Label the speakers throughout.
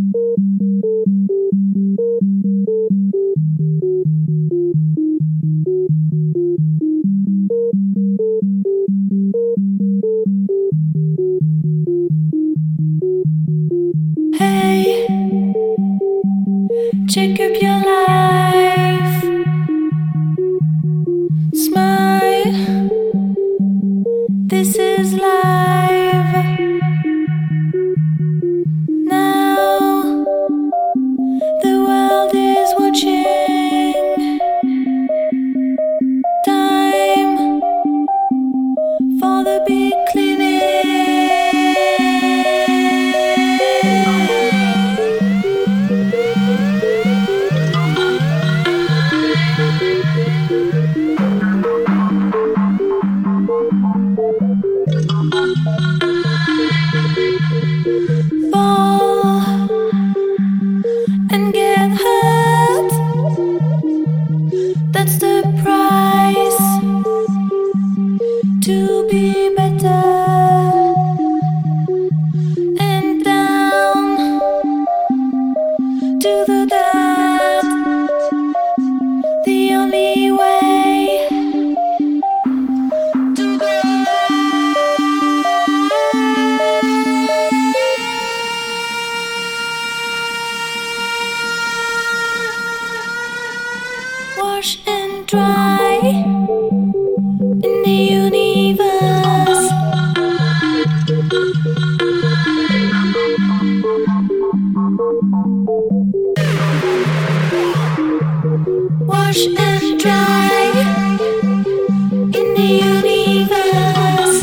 Speaker 1: Hey, check up your life. Smile, this is live. Now, the world is watching. Time for the big cleaning. Fall and get hurt. That's the price to be better. And down to the dirt. The only way to go. Wash and dry in the universe. Wash and dry in the universe.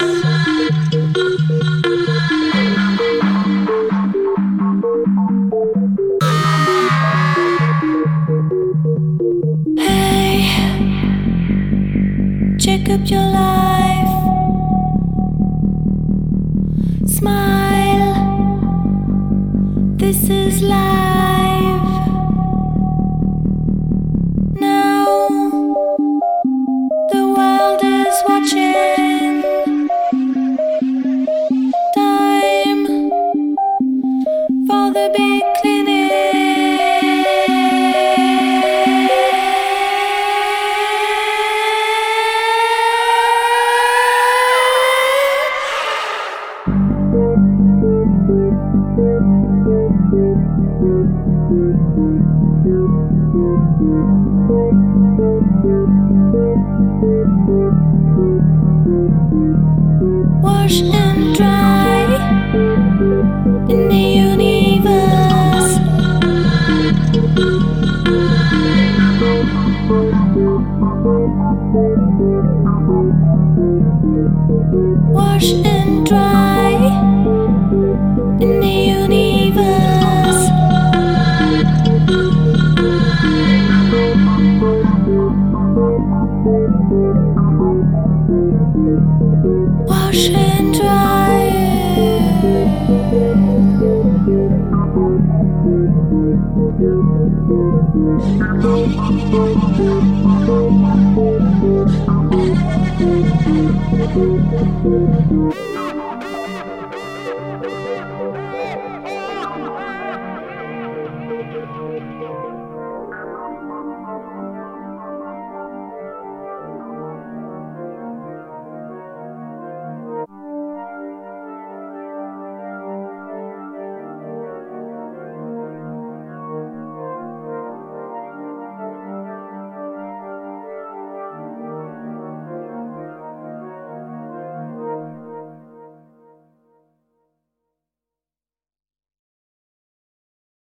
Speaker 1: Hey, check up your life. Smile, this is live. Now, the world is watching. Time for the big cleaning. Wash and dry in the universe. Wash and dry in the universe. Wash and dry.